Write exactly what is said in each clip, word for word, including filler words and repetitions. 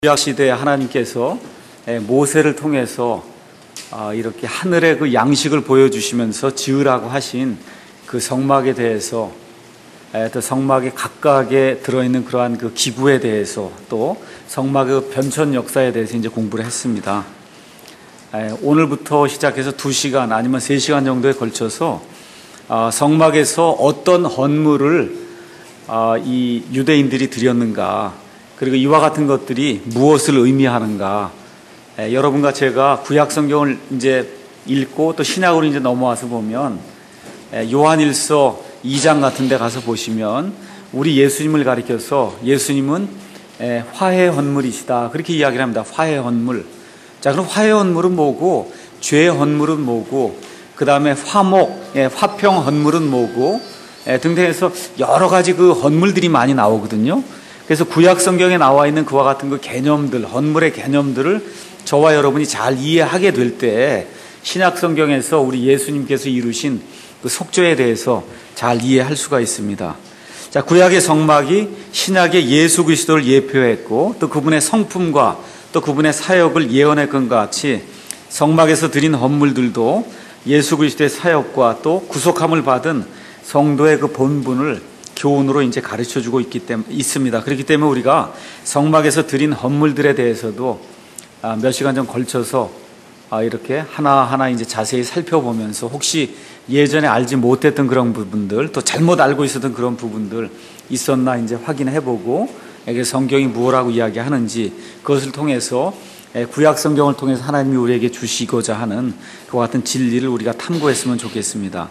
구약 시대에 하나님께서 모세를 통해서 이렇게 하늘의 그 양식을 보여주시면서 지으라고 하신 그 성막에 대해서, 또 성막에 각각에 들어있는 그러한 그 기구에 대해서, 또 성막의 변천 역사에 대해서 이제 공부를 했습니다. 오늘부터 시작해서 두 시간 아니면 세 시간 정도에 걸쳐서 성막에서 어떤 헌물을 이 유대인들이 드렸는가, 그리고 이와 같은 것들이 무엇을 의미하는가, 에, 여러분과 제가 구약 성경을 이제 읽고 또 신약으로 이제 넘어와서 보면, 에, 요한일서 이 장 같은 데 가서 보시면 우리 예수님을 가리켜서 예수님은 에, 화해 헌물이시다, 그렇게 이야기를 합니다. 화해 헌물. 자, 그럼 화해 헌물은 뭐고, 죄 헌물은 뭐고, 그 다음에 화목, 에, 화평 헌물은 뭐고, 에, 등등해서 여러 가지 그 헌물들이 많이 나오거든요. 그래서 구약 성경에 나와 있는 그와 같은 그 개념들, 헌물의 개념들을 저와 여러분이 잘 이해하게 될 때 신약 성경에서 우리 예수님께서 이루신 그 속죄에 대해서 잘 이해할 수가 있습니다. 자, 구약의 성막이 신약의 예수 그리스도를 예표했고, 또 그분의 성품과 또 그분의 사역을 예언할 것과 같이 성막에서 드린 헌물들도 예수 그리스도의 사역과 또 구속함을 받은 성도의 그 본분을 교훈으로 이제 가르쳐 주고 있기 때문에 있습니다. 그렇기 때문에 우리가 성막에서 드린 헌물들에 대해서도 몇 시간 전 걸쳐서 이렇게 하나하나 이제 자세히 살펴보면서 혹시 예전에 알지 못했던 그런 부분들, 또 잘못 알고 있었던 그런 부분들 있었나 이제 확인해보고, 성경이 무엇라고 이야기하는지 그것을 통해서 구약 성경을 통해서 하나님이 우리에게 주시고자 하는 그와 같은 진리를 우리가 탐구했으면 좋겠습니다.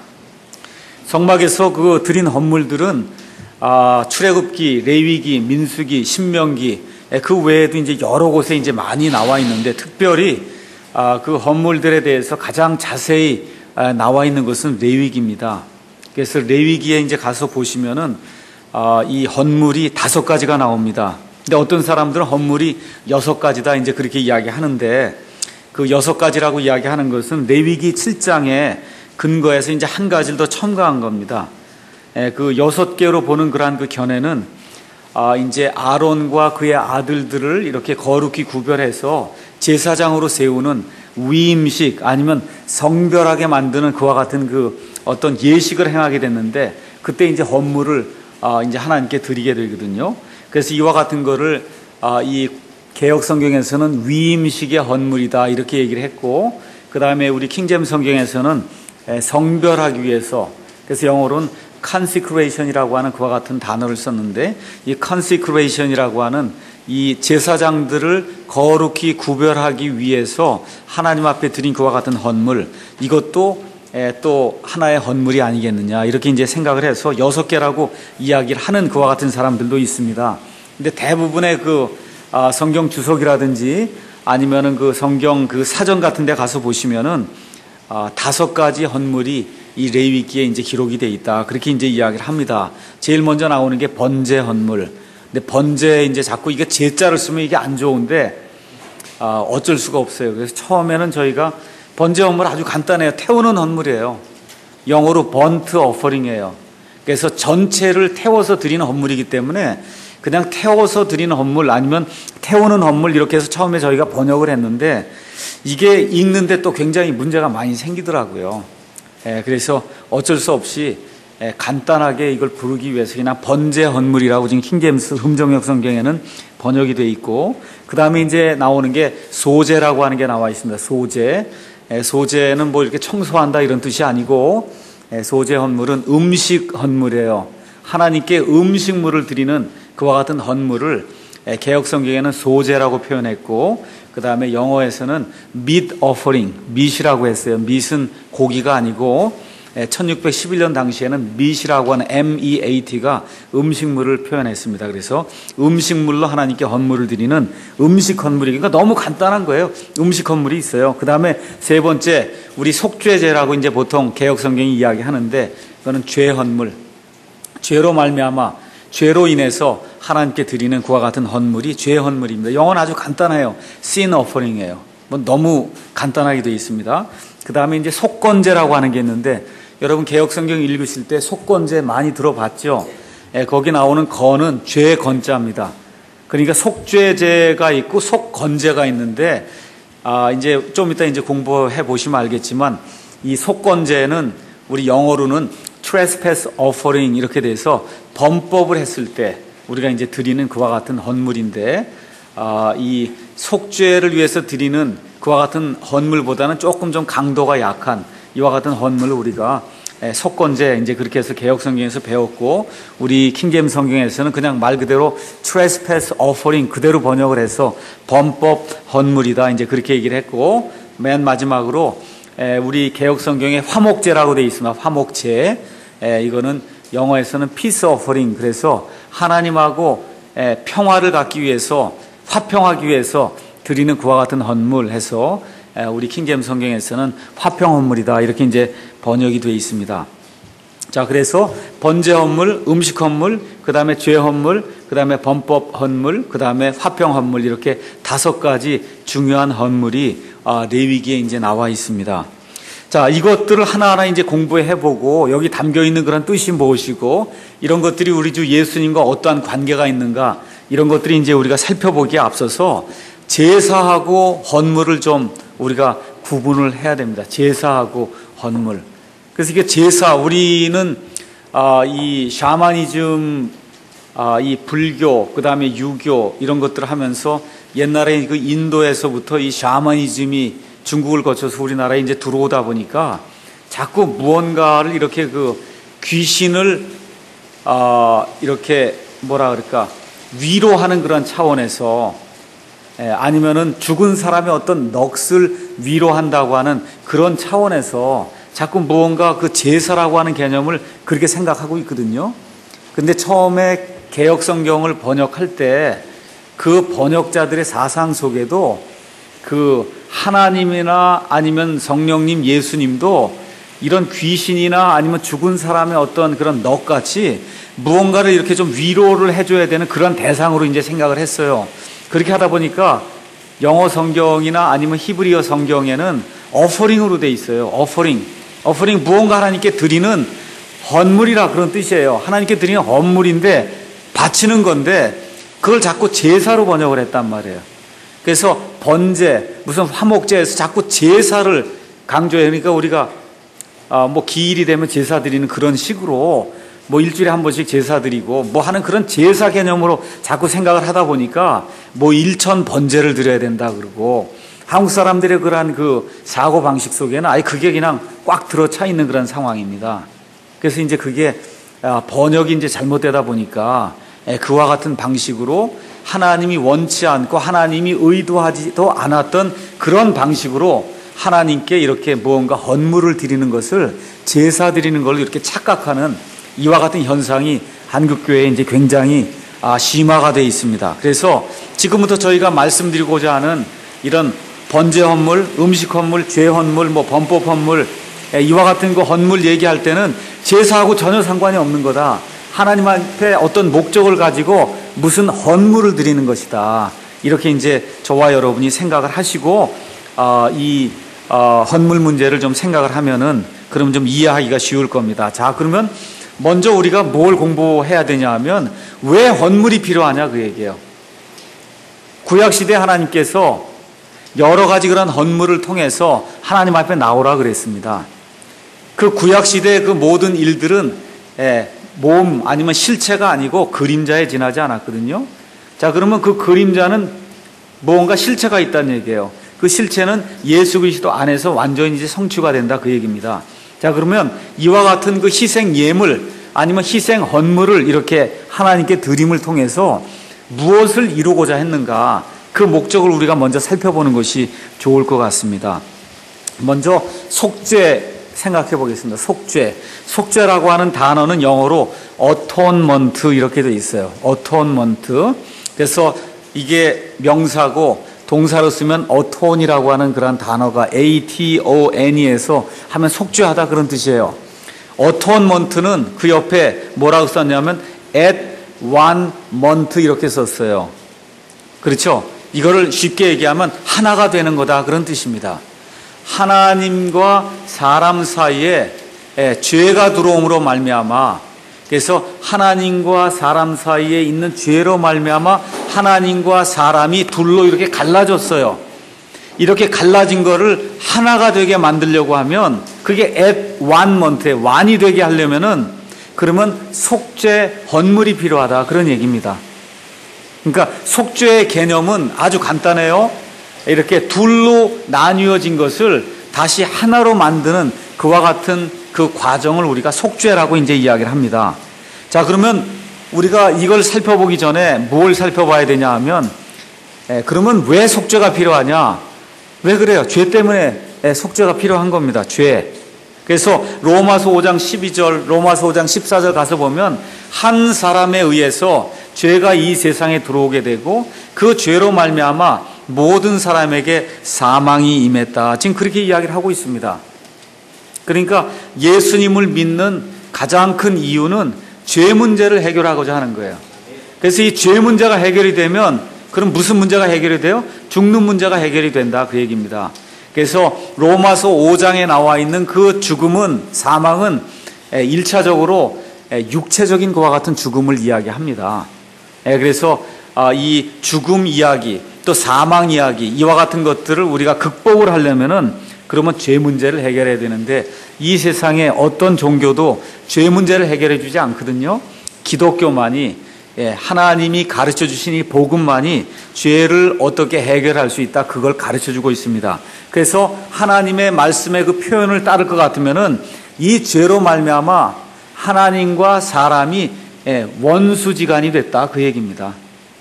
성막에서 그 드린 헌물들은 아, 출애굽기, 레위기, 민수기, 신명기, 그 외에도 이제 여러 곳에 이제 많이 나와 있는데, 특별히 아, 그 헌물들에 대해서 가장 자세히 아, 나와 있는 것은 레위기입니다. 그래서 레위기에 이제 가서 보시면은 아, 이 헌물이 다섯 가지가 나옵니다. 근데 어떤 사람들은 헌물이 여섯 가지다 이제 그렇게 이야기하는데, 그 여섯 가지라고 이야기하는 것은 레위기 칠 장에 근거해서 이제 한 가지를 더 첨가한 겁니다. 에, 그 여섯 개로 보는 그러한 그 견해는 아, 이제 아론과 그의 아들들을 이렇게 거룩히 구별해서 제사장으로 세우는 위임식, 아니면 성별하게 만드는 그와 같은 그 어떤 예식을 행하게 됐는데, 그때 이제 헌물을 아, 이제 하나님께 드리게 되거든요. 그래서 이와 같은 거를 아, 이 개역 성경에서는 위임식의 헌물이다 이렇게 얘기를 했고, 그 다음에 우리 킹제임스 성경에서는 성별하기 위해서, 그래서 영어로는 consecration이라고 하는 그와 같은 단어를 썼는데, 이 consecration이라고 하는 이 제사장들을 거룩히 구별하기 위해서 하나님 앞에 드린 그와 같은 헌물, 이것도 또 하나의 헌물이 아니겠느냐 이렇게 이제 생각을 해서 여섯 개라고 이야기를 하는 그와 같은 사람들도 있습니다. 근데 대부분의 그 성경 주석이라든지 아니면은 그 성경 그 사전 같은 데 가서 보시면은 아, 다섯 가지 헌물이 이 레위기에 이제 기록이 돼 있다, 그렇게 이제 이야기를 합니다. 제일 먼저 나오는 게 번제 헌물. 근데 번제 이제 자꾸 이게 제자를 쓰면 이게 안 좋은데 아, 어쩔 수가 없어요. 그래서 처음에는 저희가 번제 헌물 아주 간단해요. 태우는 헌물이에요. 영어로 burnt offering이에요. 그래서 전체를 태워서 드리는 헌물이기 때문에 그냥 태워서 드리는 헌물 아니면 태우는 헌물 이렇게 해서 처음에 저희가 번역을 했는데, 이게 읽는데 또 굉장히 문제가 많이 생기더라고요. 예, 그래서 어쩔 수 없이 예, 간단하게 이걸 부르기 위해서 그냥 번제 헌물이라고 지금 킹제임스 흠정역 성경에는 번역이 돼 있고, 그 다음에 이제 나오는 게 소제라고 하는 게 나와 있습니다. 소제. 예, 소제는 뭐 이렇게 청소한다 이런 뜻이 아니고, 예, 소제 헌물은 음식 헌물이에요. 하나님께 음식물을 드리는 그와 같은 헌물을 예, 개역 성경에는 소제라고 표현했고, 그 다음에 영어에서는 meat offering, meat이라고 했어요. meat은 고기가 아니고, 천육백십일 년 당시에는 meat이라고 하는 엠이에이티가 음식물을 표현했습니다. 그래서 음식물로 하나님께 헌물을 드리는 음식 헌물이, 그러니까 너무 간단한 거예요. 음식 헌물이 있어요. 그 다음에 세 번째, 우리 속죄제라고 이제 보통 개역 성경이 이야기하는데, 그거는 죄 헌물. 죄로 말미암아 죄로 인해서 하나님께 드리는 그와 같은 헌물이 죄 헌물입니다. 영어는 아주 간단해요. sin offering이에요. 뭐 너무 간단하게 되어 있습니다. 그 다음에 이제 속건제라고 하는 게 있는데, 여러분 개역 성경 읽으실 때 속건제 많이 들어봤죠? 예, 거기 나오는 건은 죄 건자입니다. 그러니까 속죄제가 있고 속건제가 있는데, 아, 이제 좀 이따 이제 공부해 보시면 알겠지만, 이 속건제는 우리 영어로는 trespass offering 이렇게 돼서 범법을 했을 때 우리가 이제 드리는 그와 같은 헌물인데, 아, 이 속죄를 위해서 드리는 그와 같은 헌물보다는 조금 좀 강도가 약한 이와 같은 헌물을 우리가 속건제 이제 그렇게 해서 개역 성경에서 배웠고, 우리 킹제임 성경에서는 그냥 말 그대로 trespass offering 그대로 번역을 해서 범법 헌물이다 이제 그렇게 얘기를 했고, 맨 마지막으로 우리 개역 성경에 화목제라고 되어 있습니다. 화목제, 이거는 영어에서는 peace offering, 그래서 하나님하고 평화를 갖기 위해서, 화평하기 위해서 드리는 그와 같은 헌물 해서 우리 킹제임 성경에서는 화평 헌물이다 이렇게 이제 번역이 되어 있습니다. 자, 그래서 번제 헌물, 음식 헌물, 그 다음에 죄 헌물, 그 다음에 범법 헌물, 그 다음에 화평 헌물, 이렇게 다섯 가지 중요한 헌물이 레위기에 이제 나와 있습니다. 자, 이것들을 하나하나 이제 공부해 보고 여기 담겨 있는 그런 뜻이 무엇이고 이런 것들이 우리 주 예수님과 어떠한 관계가 있는가, 이런 것들이 이제 우리가 살펴보기에 앞서서 제사하고 헌물을 좀 우리가 구분을 해야 됩니다. 제사하고 헌물. 그래서 이게 제사, 우리는 아, 이 샤머니즘, 아, 이 불교, 그 다음에 유교 이런 것들을 하면서 옛날에 그 인도에서부터 이 샤머니즘이 중국을 거쳐서 우리나라에 이제 들어오다 보니까 자꾸 무언가를 이렇게 그 귀신을 아, 이렇게 뭐라 그럴까 위로하는 그런 차원에서, 예, 아니면은 죽은 사람의 어떤 넋을 위로한다고 하는 그런 차원에서 자꾸 무언가 그 제사라고 하는 개념을 그렇게 생각하고 있거든요. 근데 처음에 개역 성경을 번역할 때 그 번역자들의 사상 속에도 그 하나님이나 아니면 성령님, 예수님도 이런 귀신이나 아니면 죽은 사람의 어떤 그런 넋같이 무언가를 이렇게 좀 위로를 해줘야 되는 그런 대상으로 이제 생각을 했어요. 그렇게 하다 보니까 영어 성경이나 아니면 히브리어 성경에는 어퍼링으로 돼 있어요. 어퍼링. 어퍼링, 무언가 하나님께 드리는 헌물이라 그런 뜻이에요. 하나님께 드리는 헌물인데 바치는 건데 그걸 자꾸 제사로 번역을 했단 말이에요. 그래서 번제, 무슨 화목제에서 자꾸 제사를 강조해요. 그러니까 우리가 아, 뭐 기일이 되면 제사 드리는 그런 식으로 뭐 일주일에 한 번씩 제사 드리고 뭐 하는 그런 제사 개념으로 자꾸 생각을 하다 보니까 뭐 일천 번제를 드려야 된다 그러고, 한국 사람들의 그러한 그 사고 방식 속에는 아예 그게 그냥 꽉 들어차 있는 그런 상황입니다. 그래서 이제 그게 번역이 이제 잘못되다 보니까 그와 같은 방식으로 하나님이 원치 않고 하나님이 의도하지도 않았던 그런 방식으로 하나님께 이렇게 무언가 헌물을 드리는 것을 제사 드리는 걸로 이렇게 착각하는 이와 같은 현상이 한국교회에 이제 굉장히 심화가 되어 있습니다. 그래서 지금부터 저희가 말씀드리고자 하는 이런 번제 헌물, 음식 헌물, 죄 헌물, 뭐 범법 헌물, 이와 같은 그 헌물 얘기할 때는 제사하고 전혀 상관이 없는 거다. 하나님 앞에 어떤 목적을 가지고 무슨 헌물을 드리는 것이다. 이렇게 이제 저와 여러분이 생각을 하시고 어, 이 어, 헌물 문제를 좀 생각을 하면은 그러면 좀 이해하기가 쉬울 겁니다. 자, 그러면 먼저 우리가 뭘 공부해야 되냐 하면 왜 헌물이 필요하냐 그 얘기예요. 구약시대 하나님께서 여러 가지 그런 헌물을 통해서 하나님 앞에 나오라 그랬습니다. 그 구약시대의 그 모든 일들은 예, 몸 아니면 실체가 아니고 그림자에 지나지 않았거든요. 자, 그러면 그 그림자는 뭔가 실체가 있다는 얘기예요. 그 실체는 예수 그리스도 안에서 완전히 이제 성취가 된다 그 얘기입니다. 자, 그러면 이와 같은 그 희생 예물 아니면 희생 헌물을 이렇게 하나님께 드림을 통해서 무엇을 이루고자 했는가, 그 목적을 우리가 먼저 살펴보는 것이 좋을 것 같습니다. 먼저 속죄 생각해 보겠습니다. 속죄. 속죄라고 하는 단어는 영어로 atonement 이렇게 되어 있어요. atonement. 그래서 이게 명사고 동사로 쓰면 atone이라고 하는 그런 단어가 A-T-O-N에서 하면 속죄하다 그런 뜻이에요. atonement는 그 옆에 뭐라고 썼냐면 at one month 이렇게 썼어요. 그렇죠? 이거를 쉽게 얘기하면 하나가 되는 거다 그런 뜻입니다. 하나님과 사람 사이에 죄가 들어옴으로 말미암아, 그래서 하나님과 사람 사이에 있는 죄로 말미암아 하나님과 사람이 둘로 이렇게 갈라졌어요. 이렇게 갈라진 거를 하나가 되게 만들려고 하면 그게 at one month에 완이 되게 하려면은 그러면 속죄 헌물이 필요하다 그런 얘기입니다. 그러니까 속죄의 개념은 아주 간단해요. 이렇게 둘로 나뉘어진 것을 다시 하나로 만드는 그와 같은 그 과정을 우리가 속죄라고 이제 이야기를 합니다. 자, 그러면 우리가 이걸 살펴보기 전에 뭘 살펴봐야 되냐 하면, 에, 그러면 왜 속죄가 필요하냐? 왜 그래요? 죄 때문에 에, 속죄가 필요한 겁니다. 죄. 그래서 로마서 오 장 십이 절, 로마서 오 장 십사 절 가서 보면 한 사람에 의해서 죄가 이 세상에 들어오게 되고 그 죄로 말미암아 모든 사람에게 사망이 임했다. 지금 그렇게 이야기를 하고 있습니다. 그러니까 예수님을 믿는 가장 큰 이유는 죄 문제를 해결하고자 하는 거예요. 그래서 이 죄 문제가 해결이 되면 그럼 무슨 문제가 해결이 돼요? 죽는 문제가 해결이 된다 그 얘기입니다. 그래서 로마서 오 장에 나와 있는 그 죽음은, 사망은 일 차적으로 육체적인 것과 같은 죽음을 이야기합니다. 그래서 이 죽음 이야기 또 사망 이야기 이와 같은 것들을 우리가 극복을 하려면은 그러면 죄 문제를 해결해야 되는데 이 세상에 어떤 종교도 죄 문제를 해결해 주지 않거든요. 기독교만이, 하나님이 가르쳐 주신 이 복음만이 죄를 어떻게 해결할 수 있다 그걸 가르쳐 주고 있습니다. 그래서 하나님의 말씀의 그 표현을 따를 것 같으면은 이 죄로 말미암아 하나님과 사람이 원수지간이 됐다 그 얘기입니다.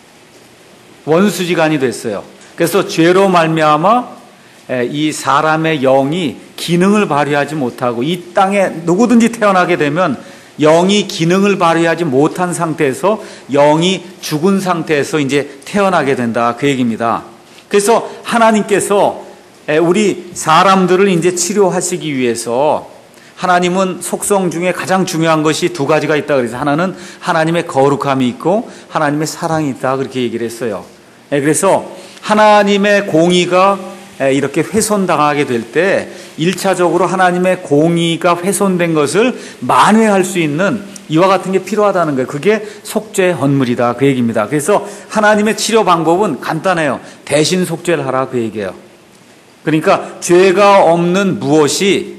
원수지간이 됐어요. 그래서 죄로 말미암아 이 사람의 영이 기능을 발휘하지 못하고 이 땅에 누구든지 태어나게 되면 영이 기능을 발휘하지 못한 상태에서 영이 죽은 상태에서 이제 태어나게 된다 그 얘기입니다. 그래서 하나님께서 우리 사람들을 이제 치료하시기 위해서 하나님은 속성 중에 가장 중요한 것이 두 가지가 있다 그래서 하나는 하나님의 거룩함이 있고 하나님의 사랑이 있다 그렇게 얘기를 했어요. 그래서 하나님의 공의가 이렇게 훼손당하게 될 때 일 차적으로 하나님의 공의가 훼손된 것을 만회할 수 있는 이와 같은 게 필요하다는 거예요. 그게 속죄 헌물이다 그 얘기입니다. 그래서 하나님의 치료 방법은 간단해요. 대신 속죄를 하라 그 얘기예요. 그러니까 죄가 없는 무엇이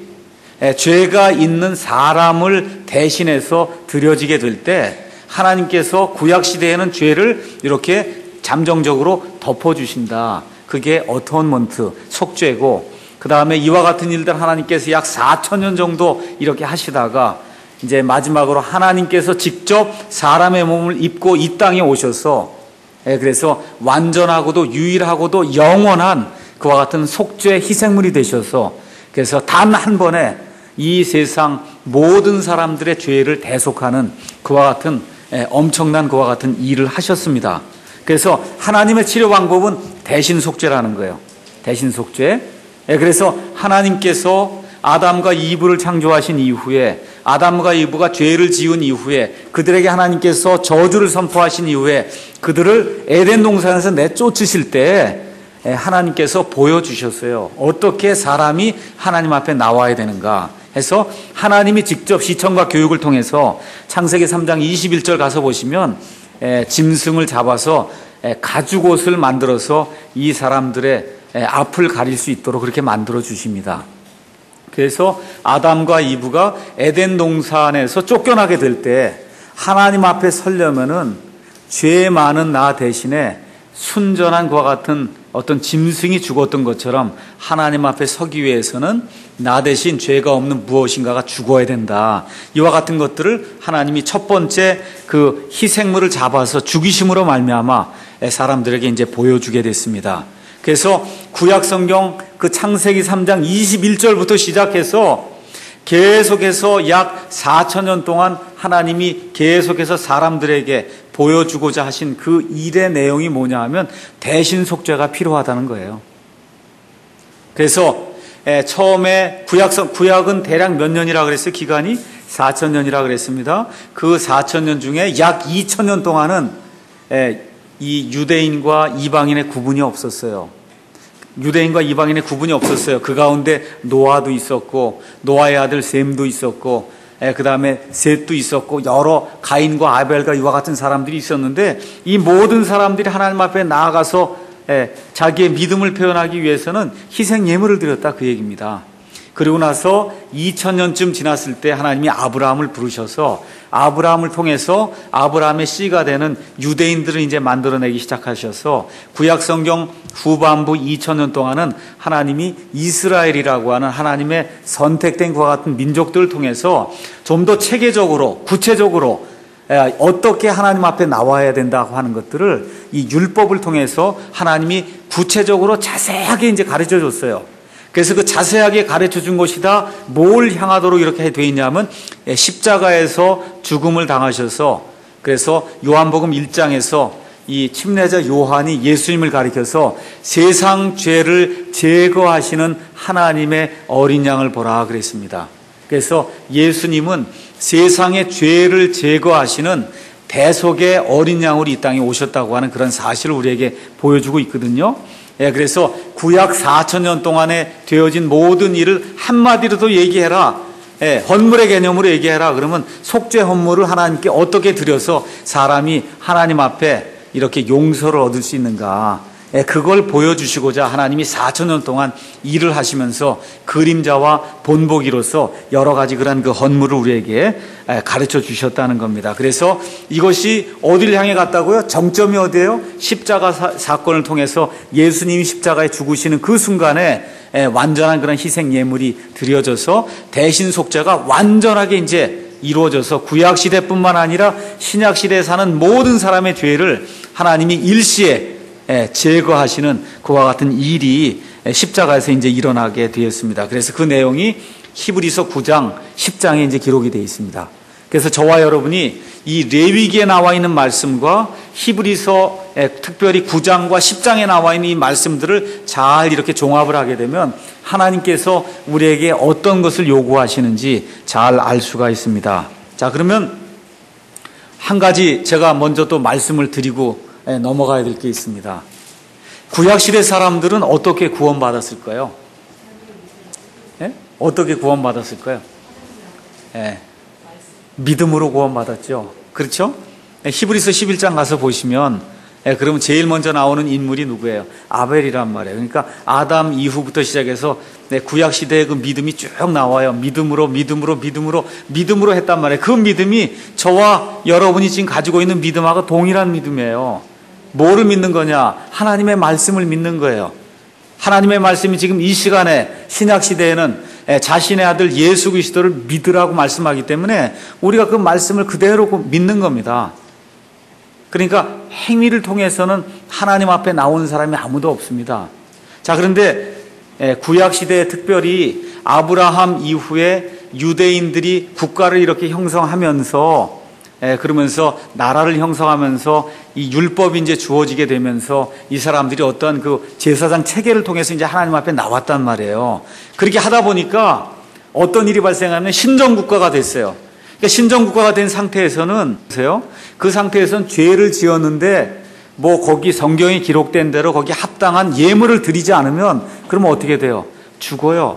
죄가 있는 사람을 대신해서 드려지게 될 때 하나님께서 구약시대에는 죄를 이렇게 잠정적으로 덮어주신다. 그게 어토먼트, 속죄고 그 다음에 이와 같은 일들 하나님께서 약 사천 년 정도 이렇게 하시다가 이제 마지막으로 하나님께서 직접 사람의 몸을 입고 이 땅에 오셔서 그래서 완전하고도 유일하고도 영원한 그와 같은 속죄 희생물이 되셔서 그래서 단 한 번에 이 세상 모든 사람들의 죄를 대속하는 그와 같은 엄청난 그와 같은 일을 하셨습니다. 그래서 하나님의 치료 방법은 대신 속죄라는 거예요. 대신 속죄. 그래서 하나님께서 아담과 이브를 창조하신 이후에 아담과 이브가 죄를 지은 이후에 그들에게 하나님께서 저주를 선포하신 이후에 그들을 에덴 동산에서 내쫓으실 때 하나님께서 보여주셨어요. 어떻게 사람이 하나님 앞에 나와야 되는가 해서 하나님이 직접 시청과 교육을 통해서 창세기 삼 장 이십일 절 가서 보시면 짐승을 잡아서 가죽옷을 만들어서 이 사람들의 앞을 가릴 수 있도록 그렇게 만들어 주십니다. 그래서 아담과 이브가 에덴 동산에서 쫓겨나게 될 때 하나님 앞에 서려면은 죄 많은 나 대신에 순전한 그와 같은 어떤 짐승이 죽었던 것처럼 하나님 앞에 서기 위해서는 나 대신 죄가 없는 무엇인가가 죽어야 된다. 이와 같은 것들을 하나님이 첫 번째 그 희생물을 잡아서 죽이심으로 말미암아 사람들에게 이제 보여주게 됐습니다. 그래서 구약 성경 그 창세기 삼 장 이십일 절부터 시작해서 계속해서 약 사천 년 동안 하나님이 계속해서 사람들에게 보여주고자 하신 그 일의 내용이 뭐냐 하면 대신 속죄가 필요하다는 거예요. 그래서 처음에 구약성, 구약은 대략 몇 년이라 그랬어요? 기간이 사천 년이라 그랬습니다. 그 사천 년 중에 약 이천 년 동안은 이 유대인과 이방인의 구분이 없었어요. 유대인과 이방인의 구분이 없었어요. 그 가운데 노아도 있었고 노아의 아들 셈도 있었고 그 다음에 셋도 있었고 여러 가인과 아벨과 이와 같은 사람들이 있었는데 이 모든 사람들이 하나님 앞에 나아가서 자기의 믿음을 표현하기 위해서는 희생 예물을 드렸다 그 얘기입니다. 그리고 나서 이천 년쯤 지났을 때 하나님이 아브라함을 부르셔서 아브라함을 통해서 아브라함의 씨가 되는 유대인들을 이제 만들어내기 시작하셔서 구약성경 후반부 이천 년 동안은 하나님이 이스라엘이라고 하는 하나님의 선택된 그와 같은 민족들을 통해서 좀 더 체계적으로 구체적으로 어떻게 하나님 앞에 나와야 된다고 하는 것들을 이 율법을 통해서 하나님이 구체적으로 자세하게 이제 가르쳐 줬어요. 그래서 그 자세하게 가르쳐 준 것이다. 뭘 향하도록 이렇게 되어 있냐면 십자가에서 죽음을 당하셔서 그래서 요한복음 일 장에서 이 침례자 요한이 예수님을 가리켜서 세상 죄를 제거하시는 하나님의 어린 양을 보라 그랬습니다. 그래서 예수님은 세상의 죄를 제거하시는 대속의 어린 양으로 이 땅에 오셨다고 하는 그런 사실을 우리에게 보여주고 있거든요. 예, 그래서 구약 사천 년 동안에 되어진 모든 일을 한마디로도 얘기해라. 예, 헌물의 개념으로 얘기해라. 그러면 속죄 헌물을 하나님께 어떻게 드려서 사람이 하나님 앞에 이렇게 용서를 얻을 수 있는가. 예, 그걸 보여주시고자 하나님이 사천 년 동안 일을 하시면서 그림자와 본보기로서 여러 가지 그런 그 헌물을 우리에게 가르쳐 주셨다는 겁니다. 그래서 이것이 어디를 향해 갔다고요? 정점이 어디예요? 십자가 사, 사건을 통해서 예수님이 십자가에 죽으시는 그 순간에 완전한 그런 희생 예물이 드려져서 대신 속죄가 완전하게 이제 이루어져서 구약 시대뿐만 아니라 신약 시대에 사는 모든 사람의 죄를 하나님이 일시에 제거하시는 그와 같은 일이 십자가에서 이제 일어나게 되었습니다. 그래서 그 내용이 히브리서 구 장 십 장에 이제 기록이 되어 있습니다. 그래서 저와 여러분이 이 레위기에 나와 있는 말씀과 히브리서 특별히 구 장과 십 장에 나와 있는 이 말씀들을 잘 이렇게 종합을 하게 되면 하나님께서 우리에게 어떤 것을 요구하시는지 잘 알 수가 있습니다. 자, 그러면 한 가지 제가 먼저 또 말씀을 드리고 넘어가야 될 게 있습니다. 구약시대 사람들은 어떻게 구원받았을까요? 예? 어떻게 구원받았을까요? 예. 믿음으로 구원받았죠. 그렇죠? 히브리서 십일 장 가서 보시면 예, 그러면 제일 먼저 나오는 인물이 누구예요? 아벨이란 말이에요. 그러니까 아담 이후부터 시작해서 네, 구약시대의 그 믿음이 쭉 나와요. 믿음으로 믿음으로 믿음으로 믿음으로 했단 말이에요. 그 믿음이 저와 여러분이 지금 가지고 있는 믿음하고 동일한 믿음이에요. 뭐를 믿는 거냐? 하나님의 말씀을 믿는 거예요. 하나님의 말씀이 지금 이 시간에 신약시대에는 자신의 아들 예수 그리스도를 믿으라고 말씀하기 때문에 우리가 그 말씀을 그대로 믿는 겁니다. 그러니까 행위를 통해서는 하나님 앞에 나오는 사람이 아무도 없습니다. 자, 그런데 구약시대에 특별히 아브라함 이후에 유대인들이 국가를 이렇게 형성하면서 그러면서 나라를 형성하면서 이 율법이 이제 주어지게 되면서 이 사람들이 어떤 그 제사장 체계를 통해서 이제 하나님 앞에 나왔단 말이에요. 그렇게 하다 보니까 어떤 일이 발생하면 신정국가가 됐어요. 그러니까 신정국가가 된 상태에서는 그 상태에서는 죄를 지었는데 뭐 거기 성경에 기록된 대로 거기 합당한 예물을 드리지 않으면 그러면 어떻게 돼요? 죽어요.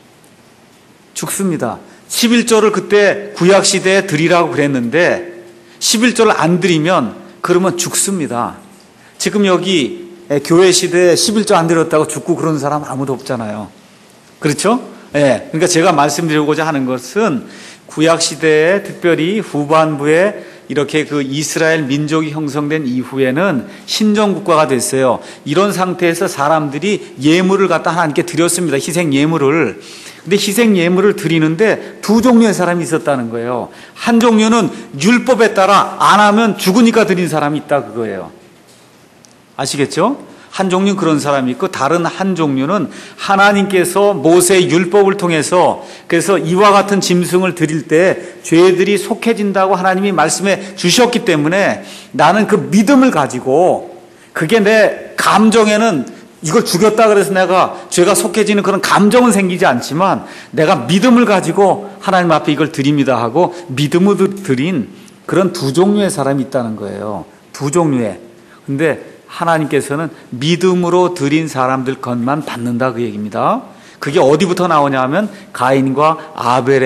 죽습니다. 십일조를 그때 구약시대에 드리라고 그랬는데 십일조를 안 드리면 그러면 죽습니다. 지금 여기 교회 시대에 십일조 안 드렸다고 죽고 그런 사람 아무도 없잖아요. 그렇죠? 예. 그러니까 제가 말씀드리고자 하는 것은 구약시대에 특별히 후반부에 이렇게 그 이스라엘 민족이 형성된 이후에는 신정국가가 됐어요. 이런 상태에서 사람들이 예물을 갖다 하나님께 드렸습니다. 희생 예물을. 근데 희생 예물을 드리는데 두 종류의 사람이 있었다는 거예요. 한 종류는 율법에 따라 안 하면 죽으니까 드린 사람이 있다 그거예요. 아시겠죠? 한 종류는 그런 사람이 있고 다른 한 종류는 하나님께서 모세의 율법을 통해서 그래서 이와 같은 짐승을 드릴 때 죄들이 속해진다고 하나님이 말씀해 주셨기 때문에 나는 그 믿음을 가지고 그게 내 감정에는 이걸 죽였다 그래서 내가 죄가 속해지는 그런 감정은 생기지 않지만 내가 믿음을 가지고 하나님 앞에 이걸 드립니다 하고 믿음으로 드린 그런 두 종류의 사람이 있다는 거예요. 두 종류의. 근데 하나님께서는 믿음으로 드린 사람들 것만 받는다 그 얘기입니다. 그게 어디부터 나오냐 하면 가인과 아벨의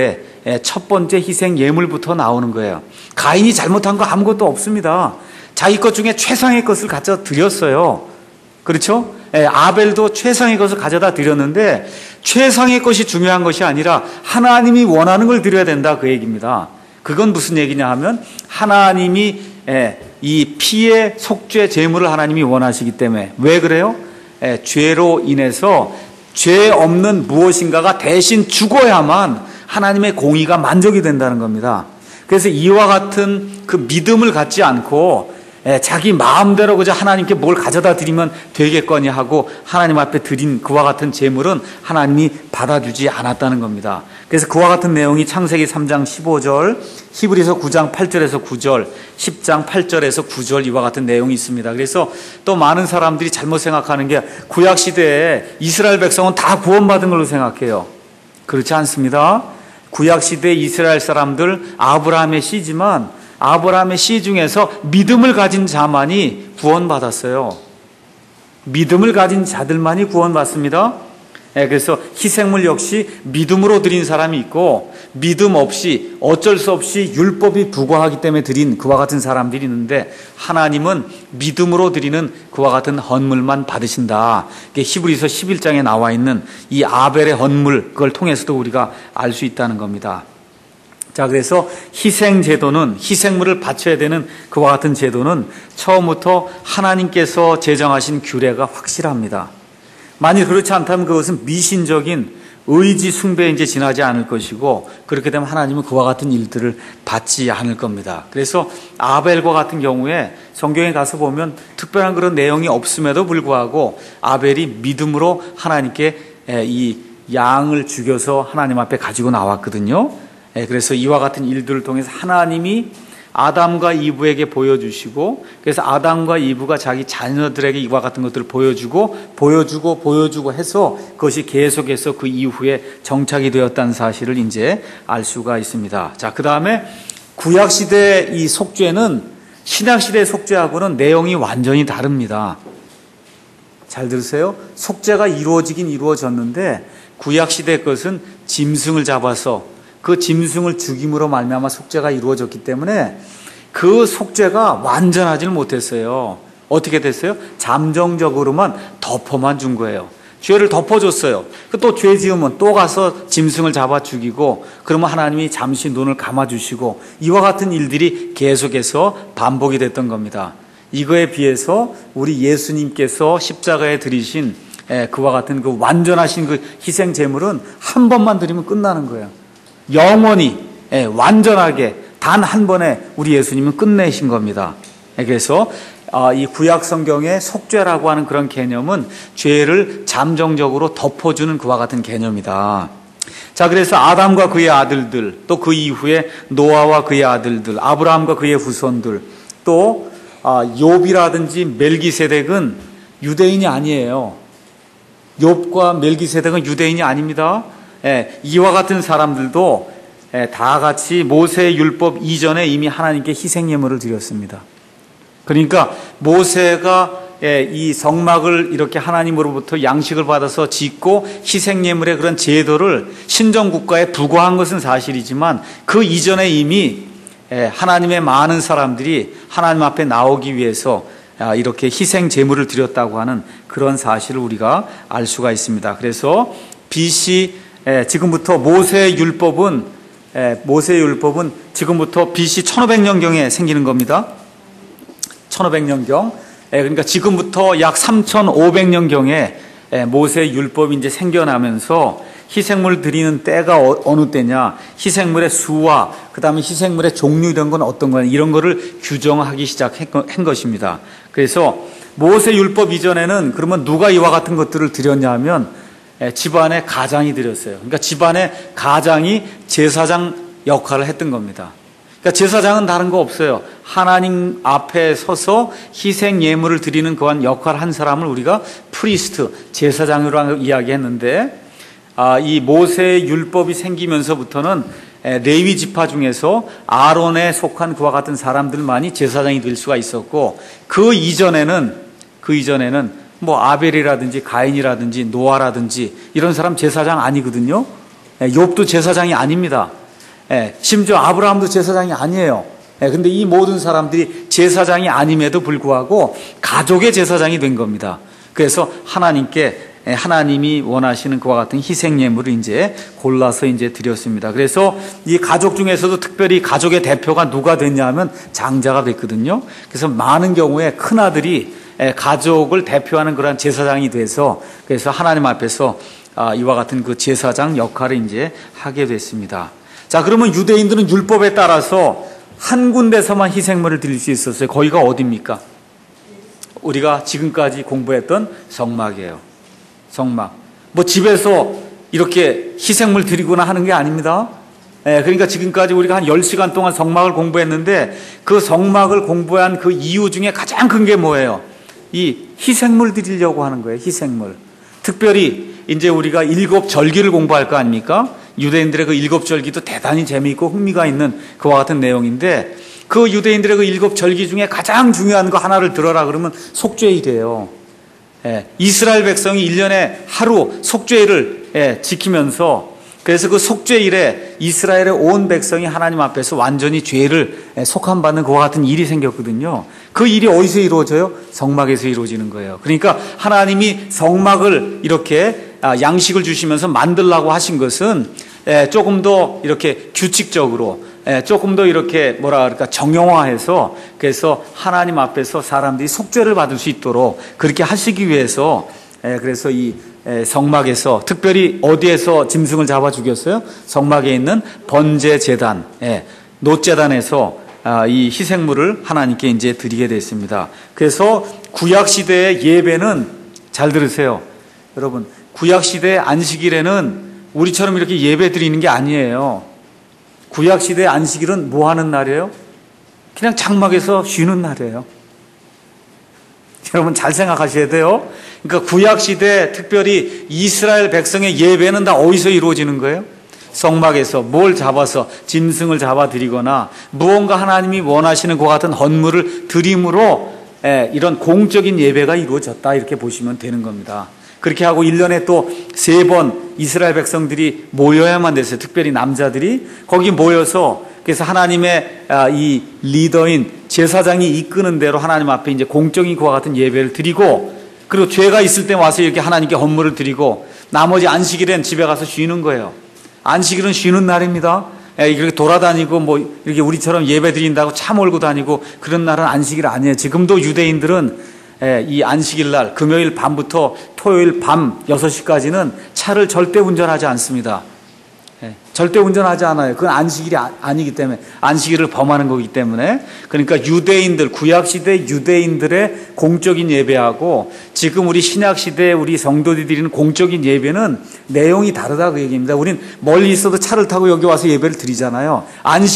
첫 번째 희생 예물부터 나오는 거예요. 가인이 잘못한 거 아무것도 없습니다. 자기 것 중에 최상의 것을 가져 드렸어요. 그렇죠? 아벨도 최상의 것을 가져다 드렸는데 최상의 것이 중요한 것이 아니라 하나님이 원하는 걸 드려야 된다, 그 얘기입니다. 그건 무슨 얘기냐 하면 하나님이 이 피의 속죄 제물을 하나님이 원하시기 때문에. 왜 그래요? 죄로 인해서 죄 없는 무엇인가가 대신 죽어야만 하나님의 공의가 만족이 된다는 겁니다. 그래서 이와 같은 그 믿음을 갖지 않고 자기 마음대로 그저 하나님께 뭘 가져다 드리면 되겠거니 하고 하나님 앞에 드린 그와 같은 제물은 하나님이 받아주지 않았다는 겁니다. 그래서 그와 같은 내용이 창세기 삼 장 십오 절, 히브리서 구 장 팔 절에서 구 절, 십 장 팔 절에서 구 절 이와 같은 내용이 있습니다. 그래서 또 많은 사람들이 잘못 생각하는 게 구약시대에 이스라엘 백성은 다 구원받은 걸로 생각해요. 그렇지 않습니다. 구약시대 이스라엘 사람들 아브라함의 씨지만 아브라함의 씨 중에서 믿음을 가진 자만이 구원받았어요. 믿음을 가진 자들만이 구원받습니다. 예, 그래서 희생물 역시 믿음으로 드린 사람이 있고 믿음 없이 어쩔 수 없이 율법이 부과하기 때문에 드린 그와 같은 사람들이 있는데 하나님은 믿음으로 드리는 그와 같은 헌물만 받으신다. 히브리서 십일 장에 나와 있는 이 아벨의 헌물, 그걸 통해서도 우리가 알 수 있다는 겁니다. 자, 그래서 희생 제도는, 희생물을 바쳐야 되는 그와 같은 제도는 처음부터 하나님께서 제정하신 규례가 확실합니다. 만일 그렇지 않다면 그것은 미신적인 의지 숭배에 이제 지나지 않을 것이고, 그렇게 되면 하나님은 그와 같은 일들을 받지 않을 겁니다. 그래서 아벨과 같은 경우에 성경에 가서 보면 특별한 그런 내용이 없음에도 불구하고 아벨이 믿음으로 하나님께 이 양을 죽여서 하나님 앞에 가지고 나왔거든요. 그래서 이와 같은 일들을 통해서 하나님이 아담과 이브에게 보여주시고, 그래서 아담과 이브가 자기 자녀들에게 이와 같은 것들을 보여주고 보여주고 보여주고 해서 그것이 계속해서 그 이후에 정착이 되었다는 사실을 이제 알 수가 있습니다. 자, 그 다음에 구약시대 이 속죄는 신약시대 속죄하고는 내용이 완전히 다릅니다. 잘 들으세요. 속죄가 이루어지긴 이루어졌는데 구약시대 것은 짐승을 잡아서 그 짐승을 죽임으로 말미암아 속죄가 이루어졌기 때문에 그 속죄가 완전하지는 못했어요. 어떻게 됐어요? 잠정적으로만 덮어만 준 거예요. 죄를 덮어줬어요. 또 죄 지으면 또 가서 짐승을 잡아 죽이고, 그러면 하나님이 잠시 눈을 감아주시고, 이와 같은 일들이 계속해서 반복이 됐던 겁니다. 이거에 비해서 우리 예수님께서 십자가에 들이신 그와 같은 그 완전하신 그 희생 제물은 한 번만 드리면 끝나는 거예요. 영원히 완전하게 단 한 번에 우리 예수님은 끝내신 겁니다. 그래서 이 구약 성경의 속죄라고 하는 그런 개념은 죄를 잠정적으로 덮어주는 그와 같은 개념이다. 자, 그래서 아담과 그의 아들들, 또 그 이후에 노아와 그의 아들들, 아브라함과 그의 후손들, 또 욥이라든지 멜기세덱은 유대인이 아니에요. 욥과 멜기세덱은 유대인이 아닙니다. 예, 이와 같은 사람들도 예, 다 같이 모세의 율법 이전에 이미 하나님께 희생 예물을 드렸습니다. 그러니까 모세가 예, 이 성막을 이렇게 하나님으로부터 양식을 받아서 짓고 희생 예물의 그런 제도를 신정 국가에 부과한 것은 사실이지만 그 이전에 이미 예, 하나님의 많은 사람들이 하나님 앞에 나오기 위해서 이렇게 희생 제물을 드렸다고 하는 그런 사실을 우리가 알 수가 있습니다. 그래서 비씨 예, 지금부터 모세의 율법은 예, 모세의 율법은 지금부터 비씨 천오백 년경에 생기는 겁니다. 천오백 년경. 예, 그러니까 지금부터 약 삼천오백 년경에 예, 모세의 율법이 이제 생겨나면서 희생물 드리는 때가 어, 어느 때냐, 희생물의 수와 그다음에 희생물의 종류 이런 건 어떤 거냐, 이런 거를 규정하기 시작한 것입니다. 그래서 모세 율법 이전에는 그러면 누가 이와 같은 것들을 드렸냐 하면 집안의 가장이 드렸어요. 그러니까 집안의 가장이 제사장 역할을 했던 겁니다. 그러니까 제사장은 다른 거 없어요. 하나님 앞에 서서 희생 예물을 드리는 그한 역할을 한 사람을 우리가 프리스트, 제사장으로 이야기했는데, 아, 이 모세의 율법이 생기면서부터는 레위 지파 중에서 아론에 속한 그와 같은 사람들만이 제사장이 될 수가 있었고, 그 이전에는 그 이전에는 뭐 아벨이라든지 가인이라든지 노아라든지 이런 사람 제사장 아니거든요. 욥도 제사장이 아닙니다. 예, 심지어 아브라함도 제사장이 아니에요. 예, 근데 이 모든 사람들이 제사장이 아님에도 불구하고 가족의 제사장이 된 겁니다. 그래서 하나님께 하나님이 원하시는 그와 같은 희생 예물을 이제 골라서 이제 드렸습니다. 그래서 이 가족 중에서도 특별히 가족의 대표가 누가 됐냐면 장자가 됐거든요. 그래서 많은 경우에 큰 아들이 가족을 대표하는 그런 제사장이 돼서 그래서 하나님 앞에서 이와 같은 그 제사장 역할을 이제 하게 됐습니다. 자, 그러면 유대인들은 율법에 따라서 한 군데서만 희생물을 드릴 수 있었어요. 거기가 어디입니까? 우리가 지금까지 공부했던 성막이에요. 성막. 뭐 집에서 이렇게 희생물 드리거나 하는 게 아닙니다. 예, 그러니까 지금까지 우리가 한 열 시간 동안 성막을 공부했는데 그 성막을 공부한 그 이유 중에 가장 큰 게 뭐예요? 이 희생물 드리려고 하는 거예요. 희생물. 특별히 이제 우리가 일곱 절기를 공부할 거 아닙니까? 유대인들의 그 일곱 절기도 대단히 재미있고 흥미가 있는 그와 같은 내용인데 그 유대인들의 그 일곱 절기 중에 가장 중요한 거 하나를 들어라 그러면 속죄일이에요. 예, 이스라엘 백성이 일 년에 하루 속죄일을 예, 지키면서 그래서 그 속죄일에 이스라엘의 온 백성이 하나님 앞에서 완전히 죄를 예, 속함받는 그와 같은 일이 생겼거든요. 그 일이 어디서 이루어져요? 성막에서 이루어지는 거예요. 그러니까 하나님이 성막을 이렇게 아, 양식을 주시면서 만들라고 하신 것은 예, 조금 더 이렇게 규칙적으로 예, 조금 더 이렇게 뭐라 그럴까 정형화해서 그래서 하나님 앞에서 사람들이 속죄를 받을 수 있도록 그렇게 하시기 위해서 예, 그래서 이 예, 성막에서 특별히 어디에서 짐승을 잡아 죽였어요? 성막에 있는 번제 제단, 예, 노제단에서 아, 이 희생물을 하나님께 이제 드리게 됐습니다. 그래서 구약 시대의 예배는 잘 들으세요, 여러분. 구약 시대의 안식일에는 우리처럼 이렇게 예배 드리는 게 아니에요. 구약 시대의 안식일은 뭐 하는 날이에요? 그냥 장막에서 쉬는 날이에요. 여러분 잘 생각하셔야 돼요. 그러니까 구약 시대 특별히 이스라엘 백성의 예배는 다 어디서 이루어지는 거예요? 성막에서 뭘 잡아서 짐승을 잡아 드리거나 무언가 하나님이 원하시는 것 같은 헌물을 드림으로 이런 공적인 예배가 이루어졌다 이렇게 보시면 되는 겁니다. 그렇게 하고 일 년에 또 세 번 이스라엘 백성들이 모여야만 됐어요. 특별히 남자들이 거기 모여서 그래서 하나님의 이 리더인 제사장이 이끄는 대로 하나님 앞에 이제 공적인 그와 같은 예배를 드리고 그리고 죄가 있을 때 와서 이렇게 하나님께 헌물을 드리고 나머지 안식일엔 집에 가서 쉬는 거예요. 안식일은 쉬는 날입니다. 이렇게 돌아다니고 뭐 이렇게 우리처럼 예배 드린다고 차 몰고 다니고 그런 날은 안식일 아니에요. 지금도 유대인들은 이 안식일 날 금요일 밤부터 토요일 밤 여섯 시까지는 차를 절대 운전하지 않습니다. 절대 운전하지 않아요. 그건 안식일이 아니기 때문에 안식일을 범하는 거기 때문에 그러니까 유대인들 구약시대 유대인들의 공적인 예배하고 지금 우리 신약시대 우리 성도들이 드리는 공적인 예배는 내용이 다르다 그 얘기입니다. 우린 멀리 있어도 차를 타고 여기 와서 예배를 드리잖아요.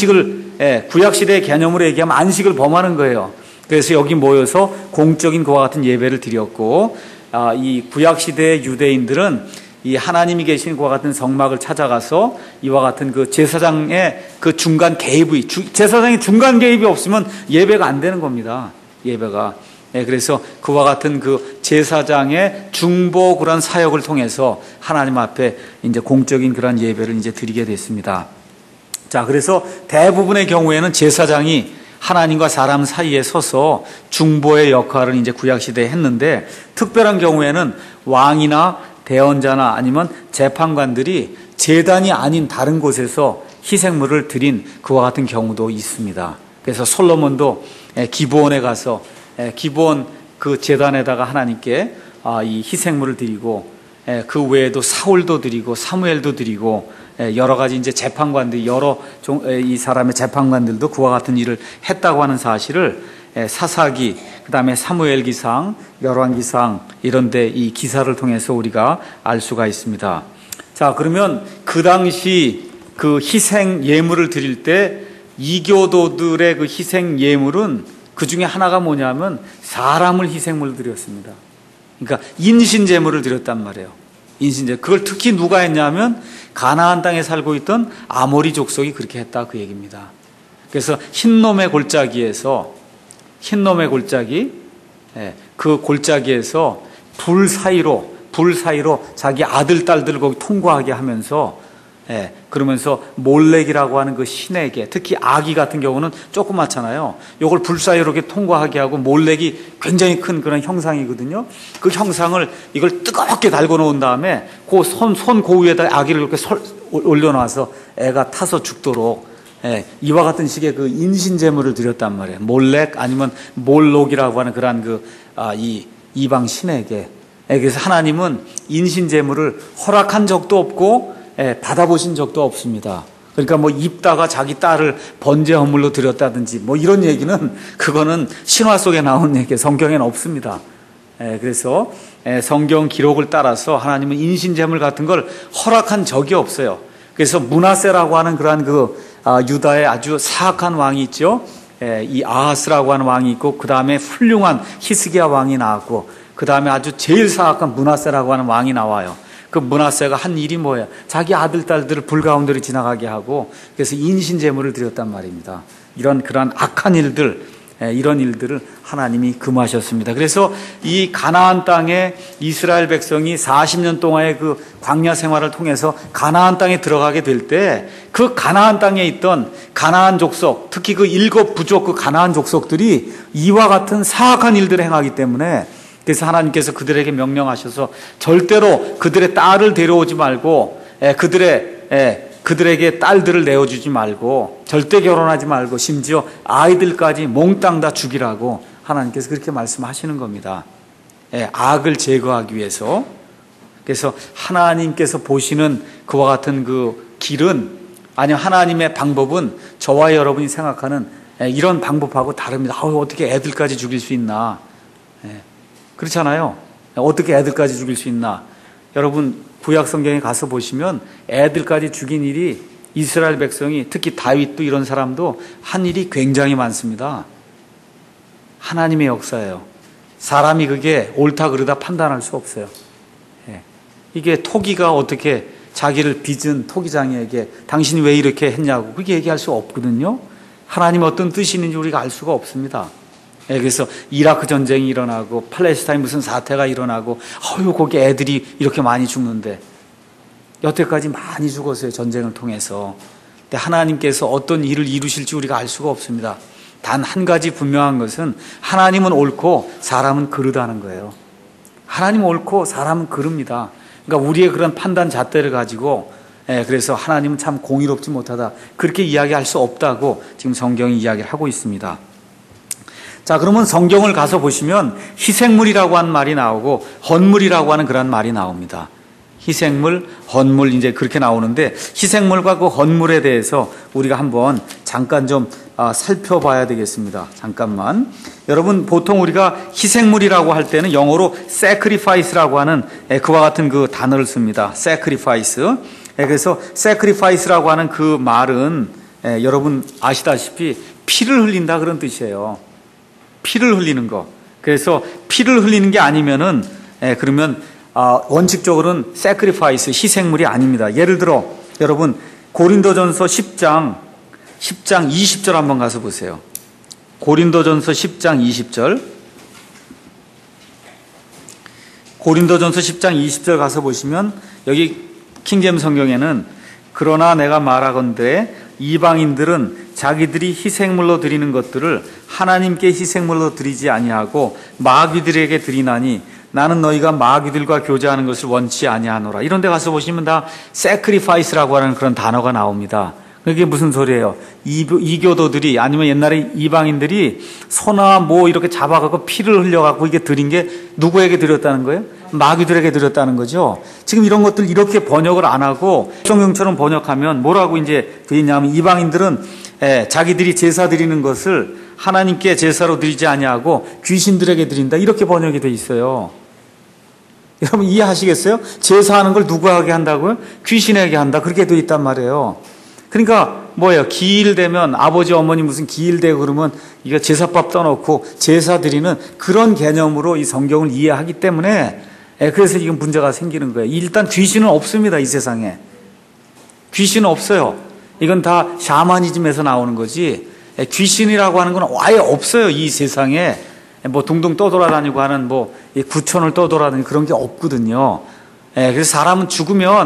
안식을 구약시대의 개념으로 얘기하면 안식을 범하는 거예요. 그래서 여기 모여서 공적인 그와 같은 예배를 드렸고 아, 이 구약시대의 유대인들은 이 하나님이 계신 그와 같은 성막을 찾아가서 이와 같은 그 제사장의 그 중간 개입이 제사장의 중간 개입이 없으면 예배가 안 되는 겁니다. 예배가. 네, 그래서 그와 같은 그 제사장의 중보 그런 사역을 통해서 하나님 앞에 이제 공적인 그런 예배를 이제 드리게 됐습니다. 자, 그래서 대부분의 경우에는 제사장이 하나님과 사람 사이에 서서 중보의 역할을 이제 구약시대에 했는데 특별한 경우에는 왕이나 대언자나 아니면 재판관들이 제단이 아닌 다른 곳에서 희생물을 드린 그와 같은 경우도 있습니다. 그래서 솔로몬도 기브온에 가서 기브온 그 제단에다가 하나님께 이 희생물을 드리고 그 외에도 사울도 드리고 사무엘도 드리고 여러 가지 이제 재판관들 여러 이 사람의 재판관들도 그와 같은 일을 했다고 하는 사실을 사사기 그다음에 사무엘기상 열왕기상 이런데 이 기사를 통해서 우리가 알 수가 있습니다. 자, 그러면 그 당시 그 희생 예물을 드릴 때 이교도들의 그 희생 예물은 그 중에 하나가 뭐냐면 사람을 희생물로 드렸습니다. 그러니까 인신 제물을 드렸단 말이에요. 인신제. 그걸 특히 누가 했냐면 가나안 땅에 살고 있던 아모리 족속이 그렇게 했다 그 얘기입니다. 그래서 흰놈의 골짜기에서 흰놈의 골짜기 그 골짜기에서 불 사이로 불 사이로 자기 아들 딸들 거기 통과하게 하면서 예, 그러면서 몰렉이라고 하는 그 신에게, 특히 아기 같은 경우는 조그맣잖아요. 요걸 불사이롭게 통과하게 하고, 몰렉이 굉장히 큰 그런 형상이거든요. 그 형상을 이걸 뜨겁게 달궈 놓은 다음에 그 손, 손 고위에다 아기를 이렇게 설, 올려놔서 애가 타서 죽도록, 예, 이와 같은 식의 그 인신제물을 드렸단 말이에요. 몰렉 아니면 몰록이라고 하는 그러한 그, 아, 이 이방 신에게. 예, 그래서 하나님은 인신제물을 허락한 적도 없고, 예, 받아보신 적도 없습니다. 그러니까 뭐 입다가 자기 딸을 번제 허물로 드렸다든지 뭐 이런 얘기는, 그거는 신화 속에 나온 얘기, 성경에는 없습니다. 예, 그래서 예, 성경 기록을 따라서 하나님은 인신제물 같은 걸 허락한 적이 없어요. 그래서 므낫세라고 하는 그러한 그 아, 유다의 아주 사악한 왕이 있죠. 예, 이 아하스라고 하는 왕이 있고, 그 다음에 훌륭한 히스기야 왕이 나왔고, 그 다음에 아주 제일 사악한 므낫세라고 하는 왕이 나와요. 그 므낫세가 한 일이 뭐예요? 자기 아들, 딸들을 불 가운데로 지나가게 하고, 그래서 인신제물을 드렸단 말입니다. 이런 그러한 악한 일들, 이런 일들을 하나님이 금하셨습니다. 그래서 이 가나안 땅에 이스라엘 백성이 사십 년 동안의 그 광야 생활을 통해서 가나안 땅에 들어가게 될 때, 그 가나안 땅에 있던 가나안 족속, 특히 그 일곱 부족 그 가나안 족속들이 이와 같은 사악한 일들을 행하기 때문에, 그래서 하나님께서 그들에게 명령하셔서 절대로 그들의 딸을 데려오지 말고, 에, 그들의 에, 그들에게 딸들을 내어주지 말고, 절대 결혼하지 말고, 심지어 아이들까지 몽땅 다 죽이라고 하나님께서 그렇게 말씀하시는 겁니다. 에, 악을 제거하기 위해서. 그래서 하나님께서 보시는 그와 같은 그 길은, 아니면 하나님의 방법은 저와 여러분이 생각하는 에, 이런 방법하고 다릅니다. 아, 어떻게 애들까지 죽일 수 있나? 에, 그렇잖아요. 어떻게 애들까지 죽일 수 있나? 여러분 구약 성경에 가서 보시면 애들까지 죽인 일이, 이스라엘 백성이, 특히 다윗도 이런 사람도 한 일이 굉장히 많습니다. 하나님의 역사예요. 사람이 그게 옳다 그르다 판단할 수 없어요. 예. 이게 토기가 어떻게 자기를 빚은 토기장에게 당신이 왜 이렇게 했냐고 그렇게 얘기할 수 없거든요. 하나님 어떤 뜻이 있는지 우리가 알 수가 없습니다. 예, 그래서 이라크 전쟁이 일어나고 팔레스타인 무슨 사태가 일어나고, 어휴 거기 애들이 이렇게 많이 죽는데, 여태까지 많이 죽었어요, 전쟁을 통해서. 근데 하나님께서 어떤 일을 이루실지 우리가 알 수가 없습니다. 단 한 가지 분명한 것은 하나님은 옳고 사람은 그르다는 거예요. 하나님은 옳고 사람은 그릅니다. 그러니까 우리의 그런 판단 잣대를 가지고, 예, 그래서 하나님은 참 공의롭지 못하다, 그렇게 이야기할 수 없다고 지금 성경이 이야기를 하고 있습니다. 자, 그러면 성경을 가서 보시면 희생물이라고 하는 말이 나오고 헌물이라고 하는 그런 말이 나옵니다. 희생물, 헌물, 이제 그렇게 나오는데, 희생물과 그 헌물에 대해서 우리가 한번 잠깐 좀 살펴봐야 되겠습니다. 잠깐만. 여러분, 보통 우리가 희생물이라고 할 때는 영어로 sacrifice라고 하는 그와 같은 그 단어를 씁니다. sacrifice. 그래서 sacrifice라고 하는 그 말은 여러분 아시다시피 피를 흘린다 그런 뜻이에요. 피를 흘리는 거. 그래서 피를 흘리는 게 아니면은, 예, 그러면, 아, 원칙적으로는 sacrifice, 희생물이 아닙니다. 예를 들어, 여러분, 고린도전서 십 장, 십 장 이십 절 한번 가서 보세요. 고린도전서 십 장 이십 절. 고린도전서 십 장 이십 절 가서 보시면, 여기 킹제임 성경에는, 그러나 내가 말하건대 이방인들은 자기들이 희생물로 드리는 것들을 하나님께 희생물로 드리지 아니하고 마귀들에게 드리나니 나는 너희가 마귀들과 교제하는 것을 원치 아니하노라. 이런 데 가서 보시면 다 sacrifice라고 하는 그런 단어가 나옵니다. 그게 무슨 소리예요? 이교도들이, 아니면 옛날에 이방인들이 소나 뭐 이렇게 잡아갖고 피를 흘려갖고 이게 드린 게 누구에게 드렸다는 거예요? 마귀들에게 드렸다는 거죠. 지금 이런 것들 이렇게 번역을 안 하고 성경처럼 번역하면 뭐라고 이제 되냐면, 이방인들은 예, 자기들이 제사 드리는 것을 하나님께 제사로 드리지 아니하고 귀신들에게 드린다, 이렇게 번역이 돼 있어요. 여러분 이해하시겠어요? 제사하는 걸 누구에게 한다고요? 귀신에게 한다, 그렇게 돼 있단 말이에요. 그러니까 뭐예요? 기일 되면 아버지 어머니 무슨 기일 되고 그러면 이거 제사밥 떠놓고 제사 드리는 그런 개념으로 이 성경을 이해하기 때문에, 예, 그래서 지금 문제가 생기는 거예요. 일단 귀신은 없습니다, 이 세상에. 귀신은 없어요. 이건 다 샤머니즘에서 나오는 거지, 예, 귀신이라고 하는 건 아예 없어요, 이 세상에. 뭐 둥둥 떠돌아다니고 하는 뭐 구천을 떠돌아다니는 그런 게 없거든요. 예, 그래서 사람은 죽으면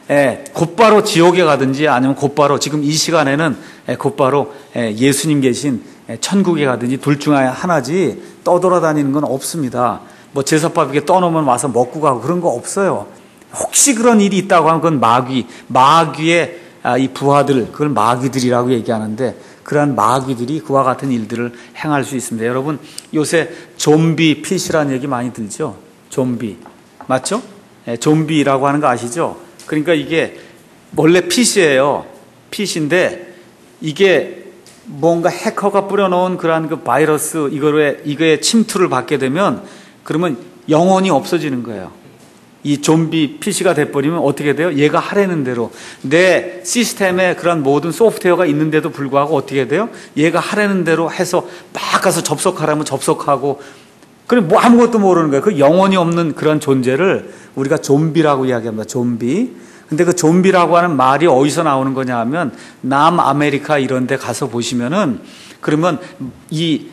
예, 곧바로 지옥에 가든지 아니면 곧바로 지금 이 시간에는 예, 곧바로 예, 예수님 계신 예, 천국에 가든지 둘 중 하나지 떠돌아다니는 건 없습니다. 뭐 제사밥 이렇게 떠놓으면 와서 먹고 가고 그런 거 없어요. 혹시 그런 일이 있다고 하면 그건 마귀, 마귀의 아, 이 부하들, 그걸 마귀들이라고 얘기하는데 그러한 마귀들이 그와 같은 일들을 행할 수 있습니다. 여러분 요새 좀비 핏이라는 얘기 많이 들죠? 좀비 맞죠? 예, 좀비라고 하는 거 아시죠? 그러니까 이게 원래 핏이에요. 핏인데 이게 뭔가 해커가 뿌려놓은 그러한 그 바이러스 이거에 이거에 침투를 받게 되면 그러면 영혼이 없어지는 거예요. 이 좀비 피시가 돼버리면 어떻게 돼요? 얘가 하라는 대로 내 시스템에 그런 모든 소프트웨어가 있는데도 불구하고 어떻게 돼요? 얘가 하라는 대로 해서 막 가서 접속하라면 접속하고 그럼 뭐 아무것도 모르는 거예요. 그 영혼이 없는 그런 존재를 우리가 좀비라고 이야기합니다. 좀비. 근데 그 좀비라고 하는 말이 어디서 나오는 거냐 하면 남아메리카 이런 데 가서 보시면은 그러면 이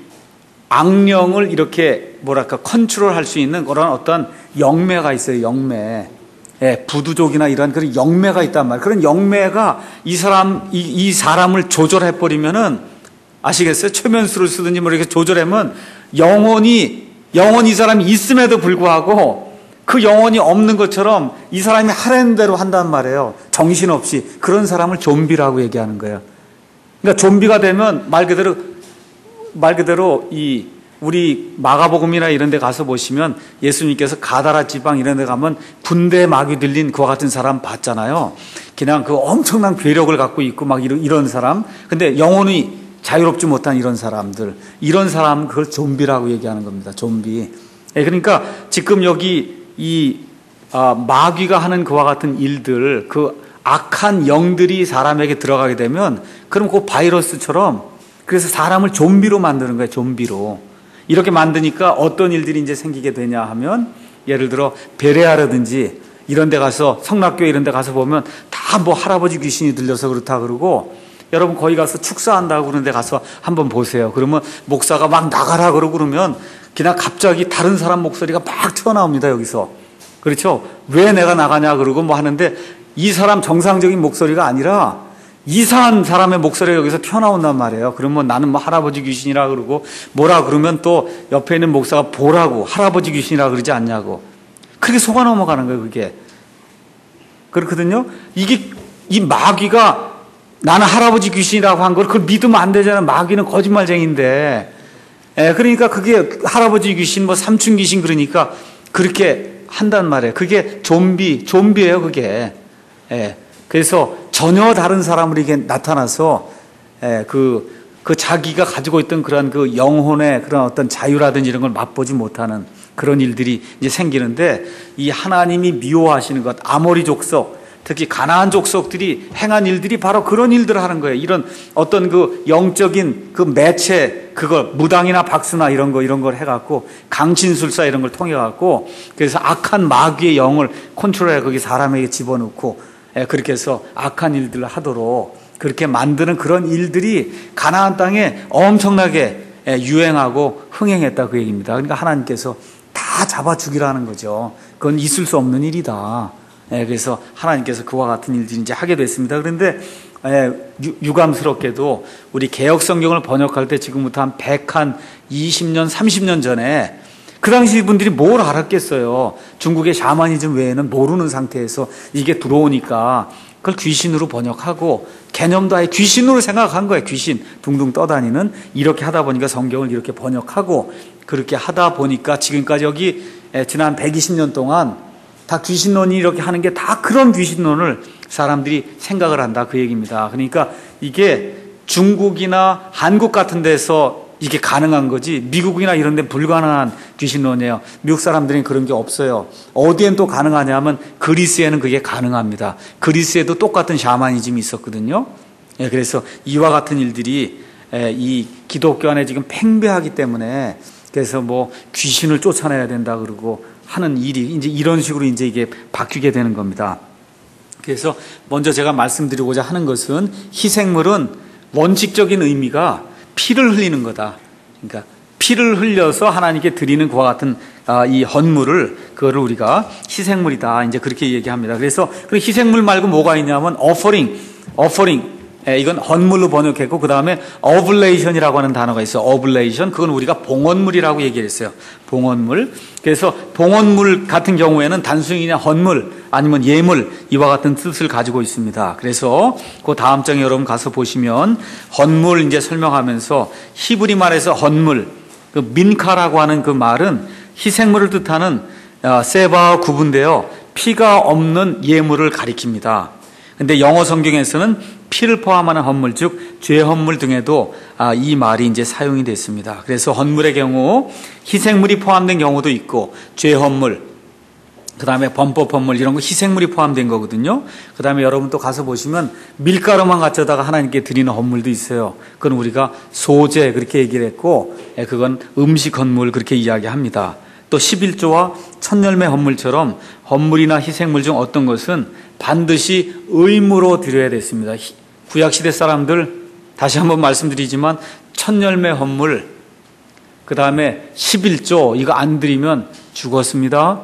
악령을 이렇게 뭐랄까 컨트롤할 수 있는 그런 어떤 영매가 있어요. 영매. 예, 부두족이나 이런 그런 영매가 있단 말이에요. 그런 영매가 이 사람 이, 이 사람을 조절해 버리면은 아시겠어요? 최면수를 쓰든지 뭐 이렇게 조절하면 영혼이 영혼이 이 사람이 있음에도 불구하고 그 영혼이 없는 것처럼 이 사람이 하라는 대로 한단 말이에요. 정신없이. 그런 사람을 좀비라고 얘기하는 거예요. 그러니까 좀비가 되면 말 그대로 말 그대로 이 우리 마가복음이나 이런 데 가서 보시면 예수님께서 가다라 지방 이런 데 가면 군대 마귀 들린 그와 같은 사람 봤잖아요. 그냥 그 엄청난 괴력을 갖고 있고 막 이런, 이런 사람. 근데 영혼이 자유롭지 못한 이런 사람들. 이런 사람 그걸 좀비라고 얘기하는 겁니다. 좀비. 예, 그러니까 지금 여기 이 아, 마귀가 하는 그와 같은 일들 그 악한 영들이 사람에게 들어가게 되면 그럼 그 바이러스처럼 그래서 사람을 좀비로 만드는 거예요. 좀비로. 이렇게 만드니까 어떤 일들이 이제 생기게 되냐 하면 예를 들어 베레아라든지 이런 데 가서 성락교회 이런 데 가서 보면 다 뭐 할아버지 귀신이 들려서 그렇다 그러고 여러분 거기 가서 축사한다고 그런 데 가서 한번 보세요. 그러면 목사가 막 나가라 그러고 그러면 그냥 갑자기 다른 사람 목소리가 막 튀어나옵니다. 여기서. 그렇죠? 왜 내가 나가냐 그러고 뭐 하는데 이 사람 정상적인 목소리가 아니라 이상한 사람의 목소리가 여기서 튀어나온단 말이에요. 그러면 나는 뭐 할아버지 귀신이라 그러고 뭐라 그러면 또 옆에 있는 목사가 보라고 할아버지 귀신이라 그러지 않냐고. 그렇게 속아 넘어가는 거예요. 그게. 그렇거든요. 이게 이 마귀가 나는 할아버지 귀신이라고 한 걸 그걸 믿으면 안 되잖아요. 마귀는 거짓말쟁이인데. 예, 그러니까 그게 할아버지 귀신 뭐 삼촌 귀신 그러니까 그렇게 한단 말이에요. 그게 좀비, 좀비예요. 그게. 예. 그래서 전혀 다른 사람으로 이게 나타나서 예, 그, 그 자기가 가지고 있던 그런 그 영혼의 그런 어떤 자유라든지 이런 걸 맛보지 못하는 그런 일들이 이제 생기는데 이 하나님이 미워하시는 것, 아모리 족속, 특히 가나안 족속들이 행한 일들이 바로 그런 일들을 하는 거예요. 이런 어떤 그 영적인 그 매체, 그거 무당이나 박수나 이런 거, 이런 걸 해갖고 강신술사 이런 걸 통해갖고 그래서 악한 마귀의 영을 컨트롤해 거기 사람에게 집어넣고 예, 그렇게 해서 악한 일들을 하도록 그렇게 만드는 그런 일들이 가나안 땅에 엄청나게 예, 유행하고 흥행했다 그 얘기입니다. 그러니까 하나님께서 다 잡아 죽이라는 거죠. 그건 있을 수 없는 일이다. 예, 그래서 하나님께서 그와 같은 일들을 이제 하게 됐습니다. 그런데 예, 유, 유감스럽게도 우리 개역 성경을 번역할 때 지금부터 한 백이십 년, 삼십 년 전에 그 당시 분들이 뭘 알았겠어요. 중국의 샤머니즘 외에는 모르는 상태에서 이게 들어오니까 그걸 귀신으로 번역하고 개념도 아예 귀신으로 생각한 거예요. 귀신 둥둥 떠다니는 이렇게 하다 보니까 성경을 이렇게 번역하고 그렇게 하다 보니까 지금까지 여기 지난 백이십 년 동안 다 귀신론이 이렇게 하는 게 다 그런 귀신론을 사람들이 생각을 한다 그 얘기입니다. 그러니까 이게 중국이나 한국 같은 데서 이게 가능한 거지 미국이나 이런 데는 불가능한 귀신론이에요. 미국 사람들은 그런 게 없어요. 어디엔 또 가능하냐면 그리스에는 그게 가능합니다. 그리스에도 똑같은 샤머니즘이 있었거든요. 예, 그래서 이와 같은 일들이 예, 이 기독교 안에 지금 팽배하기 때문에 그래서 뭐 귀신을 쫓아내야 된다 그러고 하는 일이 이제 이런 식으로 이제 이게 바뀌게 되는 겁니다. 그래서 먼저 제가 말씀드리고자 하는 것은 희생물은 원칙적인 의미가 피를 흘리는 거다. 그러니까 피를 흘려서 하나님께 드리는 그와 같은 아, 이 헌물을 그거를 우리가 희생물이다 이제 그렇게 얘기합니다. 그래서 그 희생물 말고 뭐가 있냐면 offering, offering. 예, 이건 헌물로 번역했고 그 다음에 oblation이라고 하는 단어가 있어요. oblation 그건 우리가 봉헌물이라고 얘기했어요. 봉헌물. 그래서 봉헌물 같은 경우에는 단순히 그냥 헌물 아니면 예물 이와 같은 뜻을 가지고 있습니다. 그래서 그 다음 장에 여러분 가서 보시면 헌물 이제 설명하면서 히브리 말에서 헌물 그 민카라고 하는 그 말은 희생물을 뜻하는 세바와 구분되어 피가 없는 예물을 가리킵니다. 근데 영어 성경에서는 피를 포함하는 헌물, 즉 죄 헌물 등에도 이 말이 이제 사용이 됐습니다. 그래서 헌물의 경우 희생물이 포함된 경우도 있고 죄 헌물, 그 다음에 범법 헌물 이런 거 희생물이 포함된 거거든요. 그 다음에 여러분 또 가서 보시면 밀가루만 갖다가 하나님께 드리는 헌물도 있어요. 그건 우리가 소제 그렇게 얘기를 했고 그건 음식 헌물 그렇게 이야기합니다. 또 십일조와 첫열매 헌물처럼 헌물이나 희생물 중 어떤 것은 반드시 의무로 드려야 됐습니다. 구약시대 사람들 다시 한번 말씀드리지만 첫열매 헌물 그 다음에 십일조 이거 안 드리면 죽었습니다.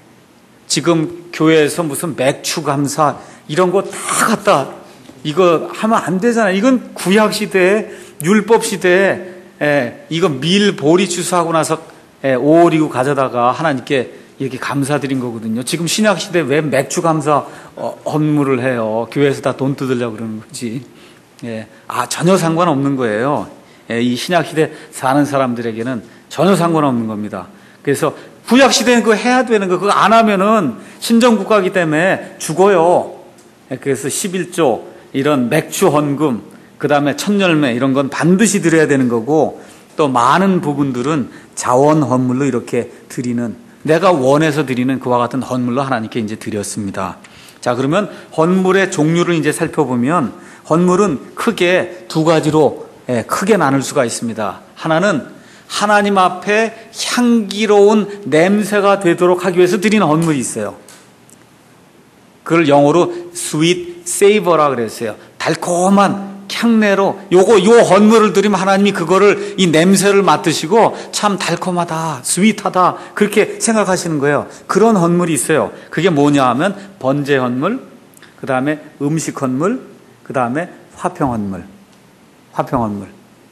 지금 교회에서 무슨 맥주 감사 이런 거 다 갖다 이거 하면 안 되잖아요. 이건 구약시대에 율법시대에 에, 이거 밀 보리 추수하고 나서 에, 오리고 가져다가 하나님께 이렇게 감사드린 거거든요. 지금 신약시대에 왜 맥주 감사 어, 헌물을 해요? 교회에서 다 돈 뜯으려고 그러는 거지. 예. 아, 전혀 상관없는 거예요. 예, 이 신약시대 사는 사람들에게는 전혀 상관없는 겁니다. 그래서 구약시대는 그거 해야 되는 거, 그거 안 하면은 신정국가이기 때문에 죽어요. 예, 그래서 십일조, 이런 맥주 헌금, 그 다음에 첫열매 이런 건 반드시 드려야 되는 거고 또 많은 부분들은 자원 헌물로 이렇게 드리는 내가 원해서 드리는 그와 같은 헌물로 하나님께 이제 드렸습니다. 자, 그러면 헌물의 종류를 이제 살펴보면 헌물은 크게 두 가지로 예, 크게 나눌 수가 있습니다. 하나는 하나님 앞에 향기로운 냄새가 되도록 하기 위해서 드리는 헌물이 있어요. 그걸 영어로 sweet savor라 그랬어요. 달콤한 향내로 요거 요 헌물을 드리면 하나님이 그거를 이 냄새를 맡으시고 참 달콤하다, 스윗하다 그렇게 생각하시는 거예요. 그런 헌물이 있어요. 그게 뭐냐 하면 번제 헌물, 그 다음에 음식 헌물, 그 다음에 화평 헌물, 화평 헌물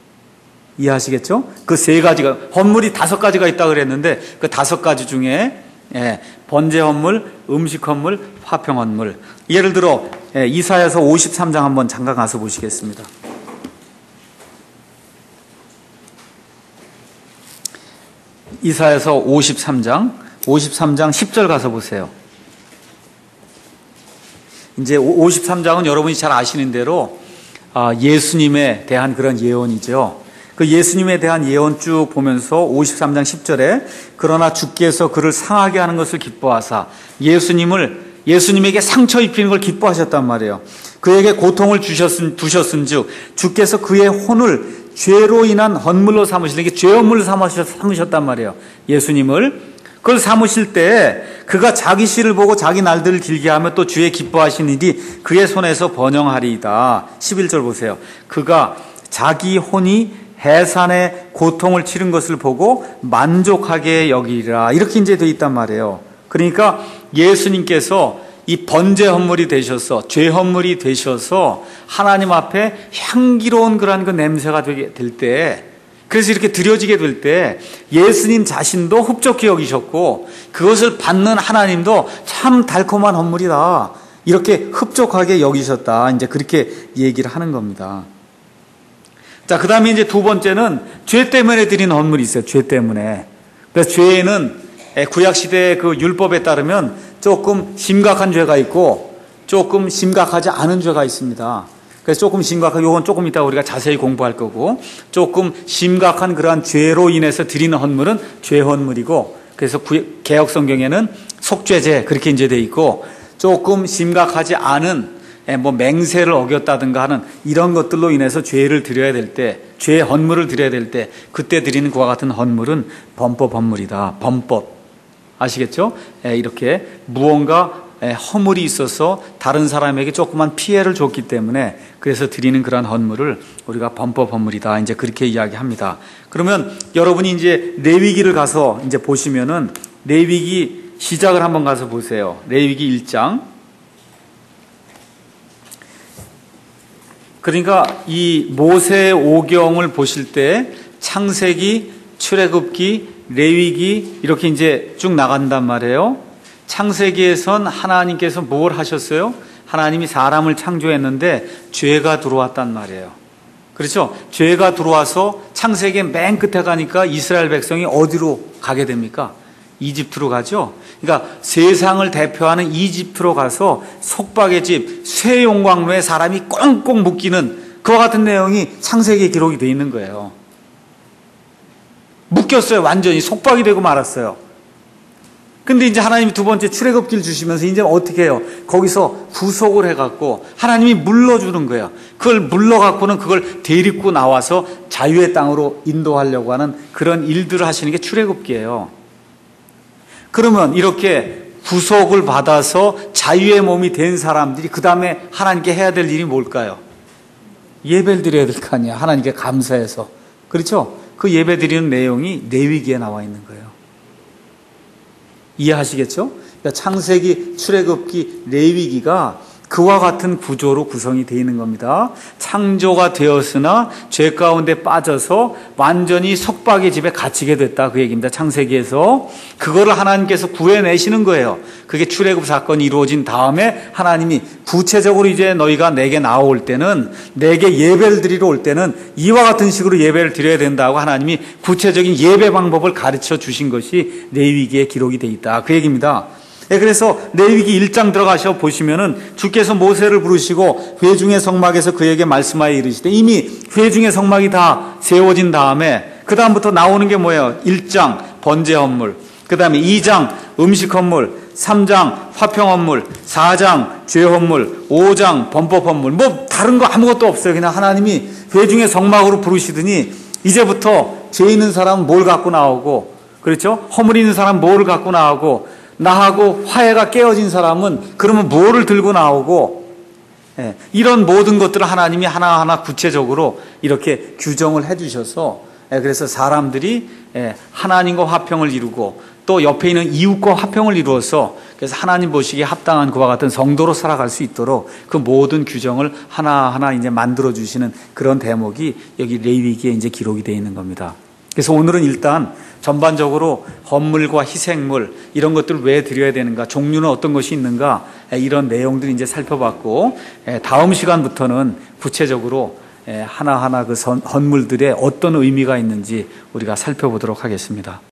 이해하시겠죠? 그 세 가지가 헌물이 다섯 가지가 있다 그랬는데 그 다섯 가지 중에 예, 번제 헌물, 음식 헌물, 화평 헌물. 예를 들어 예, 이사야서 오십삼장 한번 잠깐 가서 보시겠습니다. 이사야서 오십삼장, 오십삼장 십절 가서 보세요. 이제 오십삼장은 여러분이 잘 아시는 대로 예수님에 대한 그런 예언이죠. 그 예수님에 대한 예언 쭉 보면서 오십삼장 십절에 그러나 주께서 그를 상하게 하는 것을 기뻐하사 예수님을 예수님에게 상처 입히는 걸 기뻐하셨단 말이에요. 그에게 고통을 주셨은, 두셨은즉 주께서 그의 혼을 죄로 인한 헌물로 삼으시는 게 죄 헌물로 삼으셨단 말이에요. 예수님을 그걸 삼으실 때 그가 자기 씨를 보고 자기 날들을 길게 하며 또 주의 기뻐하신 일이 그의 손에서 번영하리이다. 십일절 보세요. 그가 자기 혼이 해산의 고통을 치른 것을 보고 만족하게 여기리라. 이렇게 이제 돼 있단 말이에요. 그러니까 예수님께서 이 번제 헌물이 되셔서 죄 헌물이 되셔서 하나님 앞에 향기로운 그러한 그 냄새가 되게 될 때, 그래서 이렇게 드려지게 될 때 예수님 자신도 흡족히 여기셨고 그것을 받는 하나님도 참 달콤한 헌물이다 이렇게 흡족하게 여기셨다. 이제 그렇게 얘기를 하는 겁니다. 자, 그 다음에 이제 두 번째는 죄 때문에 드리는 헌물이 있어요. 죄 때문에. 그래서 죄는 구약시대의 그 율법에 따르면 조금 심각한 죄가 있고 조금 심각하지 않은 죄가 있습니다. 그래서 조금 심각한, 요건 조금 이따 우리가 자세히 공부할 거고, 조금 심각한 그러한 죄로 인해서 드리는 헌물은 죄 헌물이고, 그래서 개역 성경에는 속죄제 그렇게 이제 돼 있고, 조금 심각하지 않은 뭐 맹세를 어겼다든가 하는 이런 것들로 인해서 죄를 드려야 될 때, 죄 헌물을 드려야 될 때 그때 드리는 그와 같은 헌물은 범법 헌물이다. 범법 아시겠죠? 이렇게 무언가 예, 허물이 있어서 다른 사람에게 조그만 피해를 줬기 때문에 그래서 드리는 그런 헌물을 우리가 범법 헌물이다. 이제 그렇게 이야기합니다. 그러면 여러분이 이제 레위기를 가서 이제 보시면은 레위기 시작을 한번 가서 보세요. 레위기 일 장. 그러니까 이 모세 오경을 보실 때 창세기, 출애굽기, 레위기 이렇게 이제 쭉 나간단 말이에요. 창세기에선 하나님께서 뭘 하셨어요? 하나님이 사람을 창조했는데 죄가 들어왔단 말이에요. 그렇죠? 죄가 들어와서 창세기 맨 끝에 가니까 이스라엘 백성이 어디로 가게 됩니까? 이집트로 가죠. 그러니까 세상을 대표하는 이집트로 가서 속박의 집, 쇠용광로에 사람이 꽁꽁 묶이는 그와 같은 내용이 창세기에 기록이 되어 있는 거예요. 묶였어요. 완전히 속박이 되고 말았어요. 근데 이제 하나님이 두 번째 출애굽기를 주시면서 이제 어떻게 해요? 거기서 구속을 해갖고 하나님이 물러주는 거예요. 그걸 물러갖고는 그걸 데리고 나와서 자유의 땅으로 인도하려고 하는 그런 일들을 하시는 게 출애굽기예요. 그러면 이렇게 구속을 받아서 자유의 몸이 된 사람들이 그 다음에 하나님께 해야 될 일이 뭘까요? 예배를 드려야 될 거 아니야. 하나님께 감사해서. 그렇죠? 그 예배 드리는 내용이 레위기에 나와 있는 거예요. 이해하시겠죠? 그러니까 창세기, 출애굽기, 레위기가 그와 같은 구조로 구성이 되어 있는 겁니다. 창조가 되었으나 죄 가운데 빠져서 완전히 속박의 집에 갇히게 됐다. 그 얘기입니다. 창세기에서. 그거를 하나님께서 구해내시는 거예요. 그게 출애굽 사건이 이루어진 다음에 하나님이 구체적으로 이제 너희가 내게 나올 때는, 내게 예배를 드리러 올 때는 이와 같은 식으로 예배를 드려야 된다고 하나님이 구체적인 예배 방법을 가르쳐 주신 것이 레위기에 기록이 되어 있다. 그 얘기입니다. 네, 그래서 레위기 일 장 들어가셔 보시면은 주께서 모세를 부르시고 회중의 성막에서 그에게 말씀하여 이르시되, 이미 회중의 성막이 다 세워진 다음에 그 다음부터 나오는 게 뭐예요? 일 장 번제 헌물, 그 다음에 이 장 음식 헌물, 삼 장 화평 헌물, 사 장 죄 헌물, 오 장 범법 헌물. 뭐 다른 거 아무것도 없어요. 그냥 하나님이 회중의 성막으로 부르시더니 이제부터 죄 있는 사람은 뭘 갖고 나오고, 그렇죠? 허물 있는 사람은 뭐를 갖고 나오고, 나하고 화해가 깨어진 사람은 그러면 뭐를 들고 나오고, 예, 이런 모든 것들을 하나님이 하나하나 구체적으로 이렇게 규정을 해주셔서, 예, 그래서 사람들이 예, 하나님과 화평을 이루고 또 옆에 있는 이웃과 화평을 이루어서 그래서 하나님 보시기에 합당한 그와 같은 성도로 살아갈 수 있도록 그 모든 규정을 하나하나 이제 만들어 주시는 그런 대목이 여기 레위기에 이제 기록이 되어 있는 겁니다. 그래서 오늘은 일단 전반적으로 헌물과 희생물 이런 것들을 왜 드려야 되는가, 종류는 어떤 것이 있는가, 이런 내용들을 이제 살펴봤고, 다음 시간부터는 구체적으로 하나하나 그 헌물들의 어떤 의미가 있는지 우리가 살펴보도록 하겠습니다.